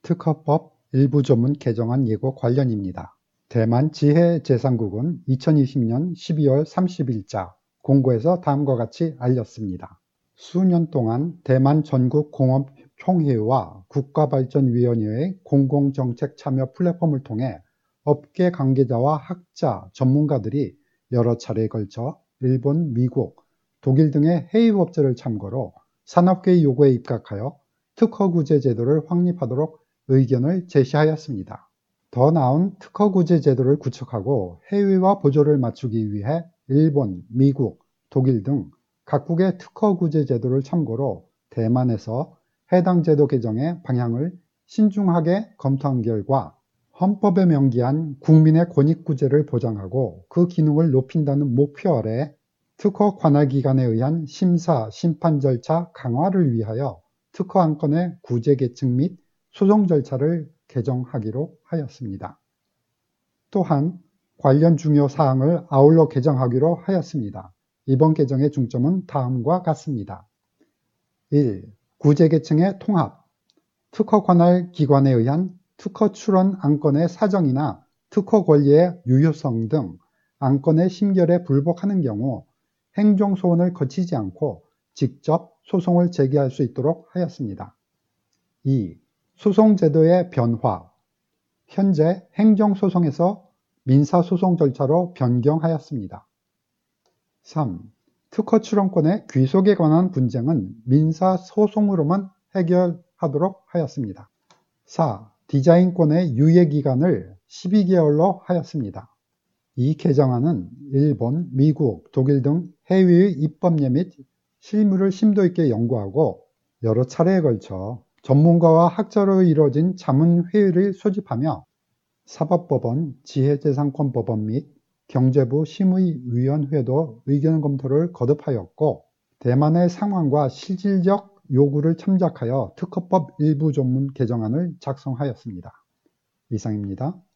특허법 일부 조문 개정안 예고 관련입니다. 대만 지혜재산국은 2020년 12월 30일자 공고에서 다음과 같이 알렸습니다. 수년 동안 대만 전국공업총회와 국가발전위원회의 공공정책 참여 플랫폼을 통해 업계 관계자와 학자, 전문가들이 여러 차례에 걸쳐 일본, 미국, 독일 등의 해외업체를 참고로 산업계의 요구에 입각하여 특허구제 제도를 확립하도록 의견을 제시하였습니다. 더 나은 특허구제 제도를 구축하고 해외와 보조를 맞추기 위해 일본, 미국, 독일 등 각국의 특허구제 제도를 참고로 대만에서 해당 제도 개정의 방향을 신중하게 검토한 결과 헌법에 명기한 국민의 권익구제를 보장하고 그 기능을 높인다는 목표 아래 특허 관할기관에 의한 심사, 심판 절차 강화를 위하여 특허 안건의 구제 계층 및 소송 절차를 개정하기로 하였습니다. 또한 관련 중요 사항을 아울러 개정하기로 하였습니다. 이번 개정의 중점은 다음과 같습니다. 1. 구제 계층의 통합. 특허 관할 기관에 의한 특허 출원 안건의 사정이나 특허 권리의 유효성 등 안건의 심결에 불복하는 경우 행정소원을 거치지 않고 직접 소송을 제기할 수 있도록 하였습니다. 2. 소송제도의 변화. 현재 행정소송에서 민사소송 절차로 변경하였습니다. 3. 특허 출원권의 귀속에 관한 분쟁은 민사소송으로만 해결하도록 하였습니다. 4. 디자인권의 유예기간을 12개월로 하였습니다. 이 개정안은 일본, 미국, 독일 등 해외의 입법례 및 실무를 심도 있게 연구하고 여러 차례에 걸쳐 전문가와 학자로 이루어진 자문회의를 소집하며 사법법원, 지혜재산권법원 및 경제부 심의위원회도 의견 검토를 거듭하였고 대만의 상황과 실질적 요구를 참작하여 특허법 일부 조문 개정안을 작성하였습니다. 이상입니다.